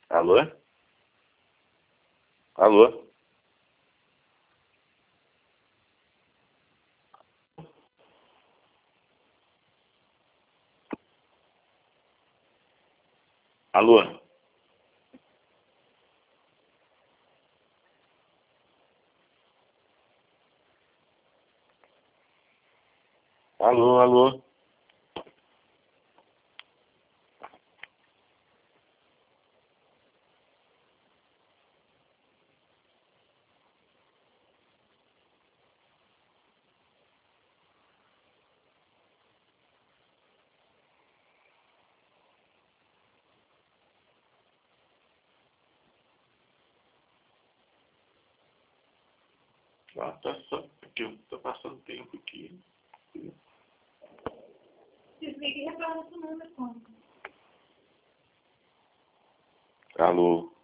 Alô? Alô? Alô? Alô, alô? Ah, tá só porque eu tô passando tempo aqui. Desliga e retorna pro número. Alô?